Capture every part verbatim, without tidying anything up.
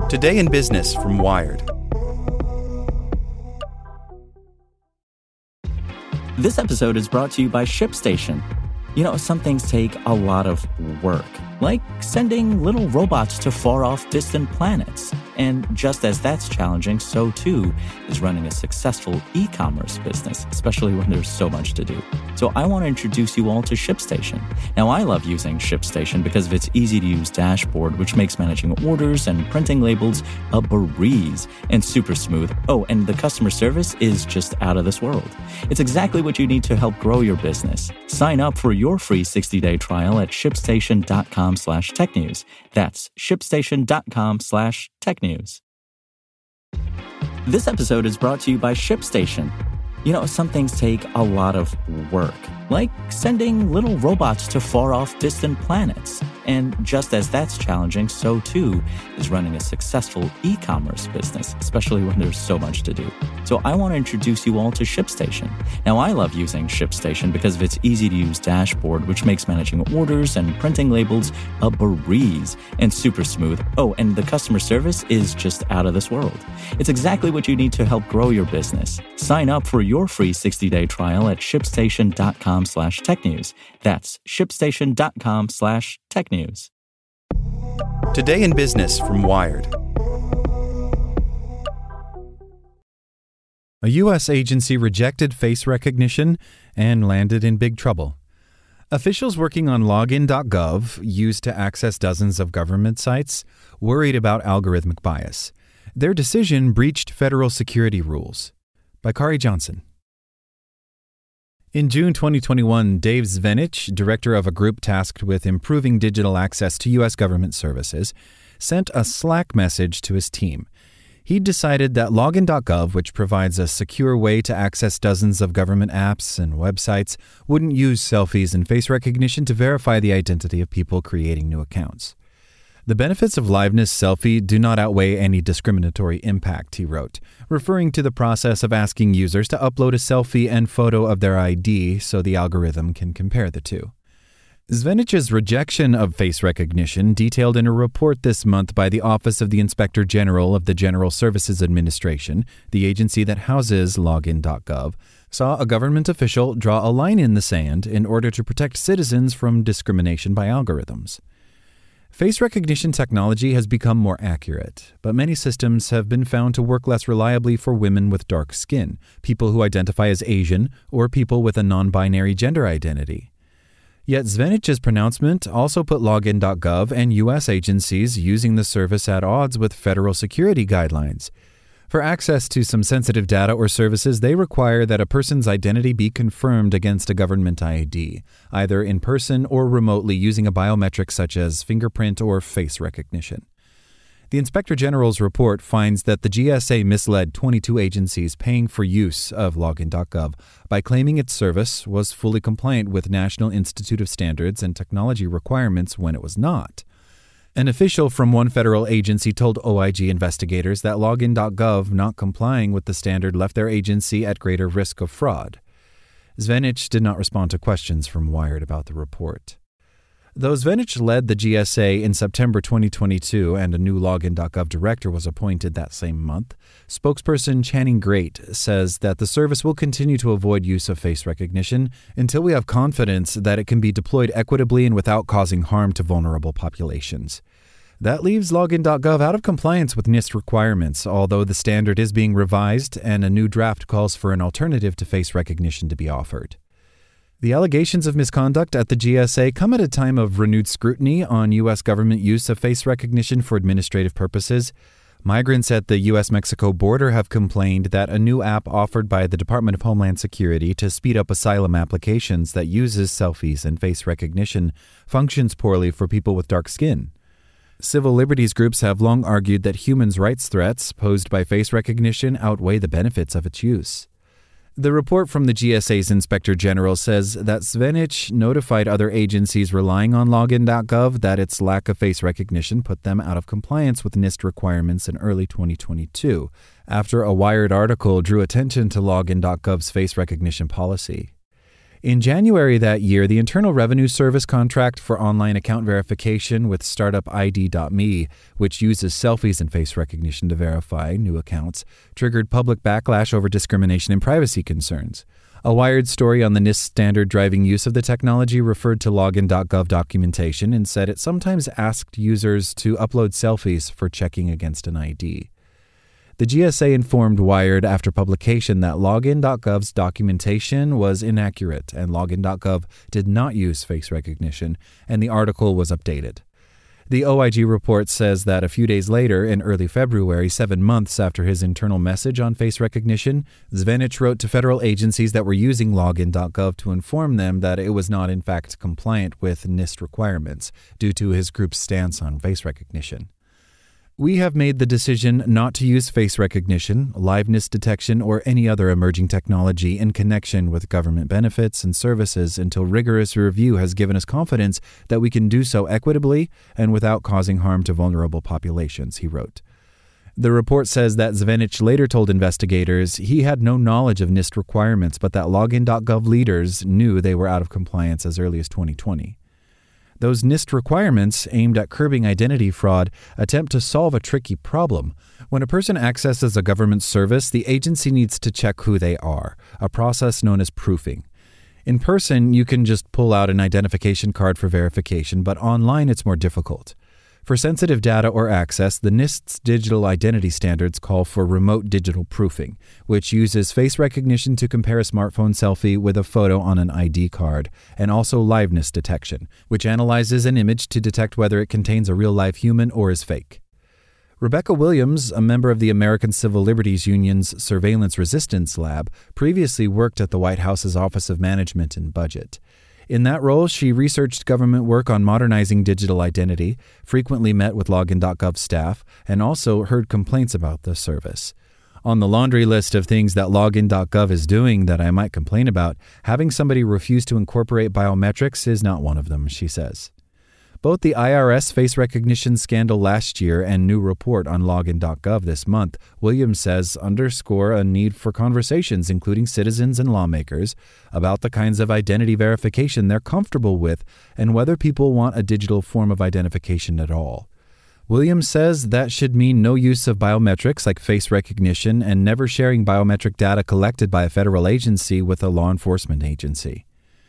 Today in Business from Wired. This episode is brought to you by ShipStation. You know, some things take a lot of work, like sending little robots to far-off distant planets. And just as that's challenging, so too is running a successful e-commerce business, especially when there's so much to do. So I want to introduce you all to ShipStation. Now, I love using ShipStation because of its easy-to-use dashboard, which makes managing orders and printing labels a breeze and super smooth. Oh, and the customer service is just out of this world. It's exactly what you need to help grow your business. Sign up for your free sixty-day trial at shipstation.com slash tech news. That's shipstation.com slash tech news. This episode is brought to you by ShipStation. You know, some things take a lot of work, like sending little robots to far-off distant planets. And just as that's challenging, so too is running a successful e-commerce business, especially when there's so much to do. So I want to introduce you all to ShipStation. Now, I love using ShipStation because of its easy-to-use dashboard, which makes managing orders and printing labels a breeze and super smooth. Oh, and the customer service is just out of this world. It's exactly what you need to help grow your business. Sign up for your free sixty-day trial at shipstation.com slash tech news. That's shipstation.com slash tech news. Today in Business from Wired. A U S agency rejected face recognition and landed in big trouble. Officials working on login dot gov, used to access dozens of government sites, worried about algorithmic bias. Their decision breached federal security rules. By Kari Johnson. In June twenty twenty-one, Dave Zvenich, director of a group tasked with improving digital access to U S government services, sent a Slack message to his team. He'd decided that login dot gov, which provides a secure way to access dozens of government apps and websites, wouldn't use selfies and face recognition to verify the identity of people creating new accounts. The benefits of liveness selfie do not outweigh any discriminatory impact, he wrote, referring to the process of asking users to upload a selfie and photo of their I D so the algorithm can compare the two. Zvenich's rejection of face recognition, detailed in a report this month by the Office of the Inspector General of the General Services Administration, the agency that houses login dot gov, saw a government official draw a line in the sand in order to protect citizens from discrimination by algorithms. Face recognition technology has become more accurate, but many systems have been found to work less reliably for women with dark skin, people who identify as Asian, or people with a non-binary gender identity. Yet Zvenich's pronouncement also put login dot gov and U S agencies using the service at odds with federal security guidelines. For access to some sensitive data or services, they require that a person's identity be confirmed against a government I D, either in person or remotely using a biometric such as fingerprint or face recognition. The Inspector General's report finds that the G S A misled twenty-two agencies paying for use of login dot gov by claiming its service was fully compliant with National Institute of Standards and Technology requirements when it was not. An official from one federal agency told O I G investigators that login dot gov not complying with the standard left their agency at greater risk of fraud. Zvenich did not respond to questions from Wired about the report. Though Zvenich led the G S A in September twenty twenty-two and a new login dot gov director was appointed that same month, spokesperson Channing Great says that the service will continue to avoid use of face recognition until we have confidence that it can be deployed equitably and without causing harm to vulnerable populations. That leaves login dot gov out of compliance with NIST requirements, although the standard is being revised and a new draft calls for an alternative to face recognition to be offered. The allegations of misconduct at the G S A come at a time of renewed scrutiny on U S government use of face recognition for administrative purposes. Migrants at the U S Mexico border have complained that a new app offered by the Department of Homeland Security to speed up asylum applications that uses selfies and face recognition functions poorly for people with dark skin. Civil liberties groups have long argued that human rights threats posed by face recognition outweigh the benefits of its use. The report from the G S A's Inspector General says that Zvenich notified other agencies relying on login dot gov that its lack of face recognition put them out of compliance with NIST requirements in early twenty twenty-two, after a Wired article drew attention to login dot gov's face recognition policy. In January that year, the Internal Revenue Service contract for online account verification with startup I D dot me, which uses selfies and face recognition to verify new accounts, triggered public backlash over discrimination and privacy concerns. A Wired story on the NIST standard driving use of the technology referred to login dot gov documentation and said it sometimes asked users to upload selfies for checking against an I D. The G S A informed Wired after publication that login dot gov's documentation was inaccurate and login dot gov did not use face recognition, and the article was updated. The O I G report says that a few days later, in early February, seven months after his internal message on face recognition, Zvenich wrote to federal agencies that were using login dot gov to inform them that it was not in fact compliant with NIST requirements due to his group's stance on face recognition. We have made the decision not to use face recognition, liveness detection, or any other emerging technology in connection with government benefits and services until rigorous review has given us confidence that we can do so equitably and without causing harm to vulnerable populations, he wrote. The report says that Zvenich later told investigators he had no knowledge of NIST requirements, but that login dot gov leaders knew they were out of compliance as early as twenty twenty. Those NIST requirements, aimed at curbing identity fraud, attempt to solve a tricky problem. When a person accesses a government service, the agency needs to check who they are, a process known as proofing. In person, you can just pull out an identification card for verification, but online it's more difficult. For sensitive data or access, the NIST's digital identity standards call for remote digital proofing, which uses face recognition to compare a smartphone selfie with a photo on an I D card, and also liveness detection, which analyzes an image to detect whether it contains a real-life human or is fake. Rebecca Williams, a member of the American Civil Liberties Union's Surveillance Resistance Lab, previously worked at the White House's Office of Management and Budget. In that role, she researched government work on modernizing digital identity, frequently met with login dot gov staff, and also heard complaints about the service. On the laundry list of things that login dot gov is doing that I might complain about, having somebody refuse to incorporate biometrics is not one of them, she says. Both the I R S face recognition scandal last year and new report on login dot gov this month, Williams says, underscore a need for conversations, including citizens and lawmakers, about the kinds of identity verification they're comfortable with and whether people want a digital form of identification at all. Williams says that should mean no use of biometrics like face recognition and never sharing biometric data collected by a federal agency with a law enforcement agency.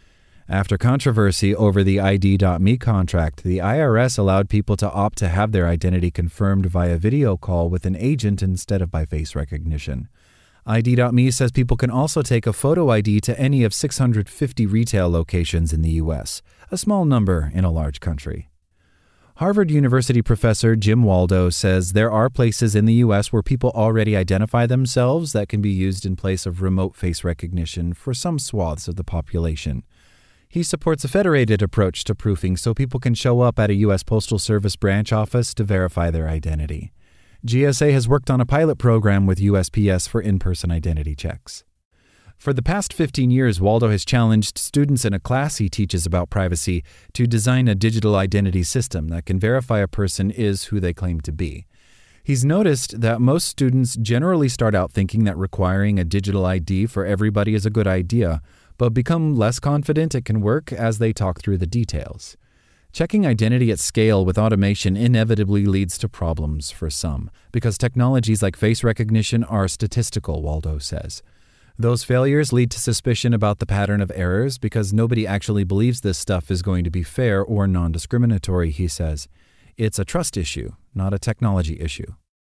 After controversy over the I D dot me contract, the I R S allowed people to opt to have their identity confirmed via video call with an agent instead of by face recognition. I D dot me says people can also take a photo I D to any of six hundred fifty retail locations in the U S, a small number in a large country. Harvard University professor Jim Waldo says there are places in the U S where people already identify themselves that can be used in place of remote face recognition for some swaths of the population. He supports a federated approach to proofing so people can show up at a U S Postal Service branch office to verify their identity. G S A has worked on a pilot program with U S P S for in-person identity checks. For the past fifteen years, Waldo has challenged students in a class he teaches about privacy to design a digital identity system that can verify a person is who they claim to be. He's noticed that most students generally start out thinking that requiring a digital I D for everybody is a good idea, but become less confident it can work as they talk through the details. Checking identity at scale with automation inevitably leads to problems for some, because technologies like face recognition are statistical, Waldo says. Those failures lead to suspicion about the pattern of errors because nobody actually believes this stuff is going to be fair or non-discriminatory, he says. It's a trust issue, not a technology issue.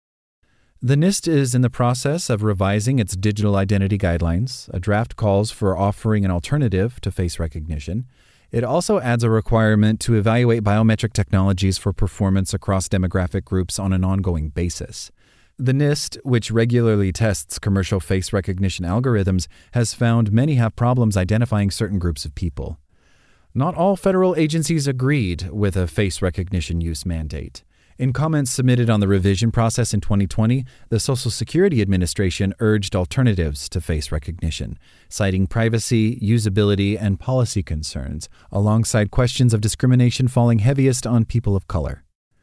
The NIST is in the process of revising its digital identity guidelines. A draft calls for offering an alternative to face recognition. It also adds a requirement to evaluate biometric technologies for performance across demographic groups on an ongoing basis. The NIST, which regularly tests commercial face recognition algorithms, has found many have problems identifying certain groups of people. Not all federal agencies agreed with a face recognition use mandate. In comments submitted on the revision process in twenty twenty, the Social Security Administration urged alternatives to face recognition, citing privacy, usability, and policy concerns, alongside questions of discrimination falling heaviest on people of color.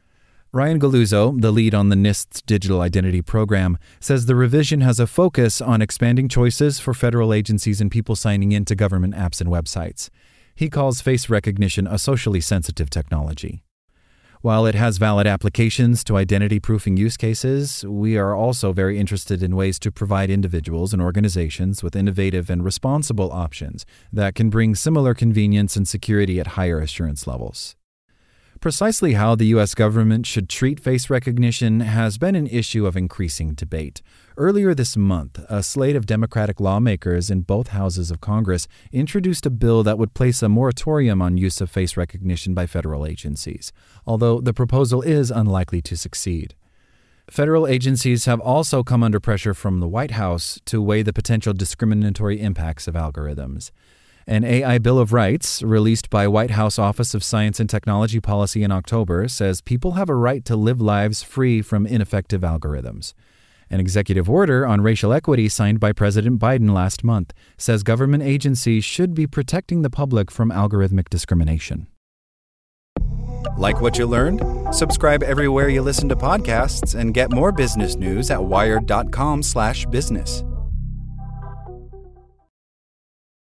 Ryan Galuzzo, the lead on the NIST's digital identity program, says the revision has a focus on expanding choices for federal agencies and people signing into government apps and websites. He calls face recognition a socially sensitive technology. While it has valid applications to identity-proofing use cases, we are also very interested in ways to provide individuals and organizations with innovative and responsible options that can bring similar convenience and security at higher assurance levels. Precisely how the U S government should treat face recognition has been an issue of increasing debate. Earlier this month, a slate of Democratic lawmakers in both houses of Congress introduced a bill that would place a moratorium on use of face recognition by federal agencies, although the proposal is unlikely to succeed. Federal agencies have also come under pressure from the White House to weigh the potential discriminatory impacts of algorithms. An A I Bill of Rights, released by White House Office of Science and Technology Policy in October, says people have a right to live lives free from ineffective algorithms. An executive order on racial equity signed by President Biden last month says government agencies should be protecting the public from algorithmic discrimination. Like what you learned? Subscribe everywhere you listen to podcasts and get more business news at wired dot com slash business.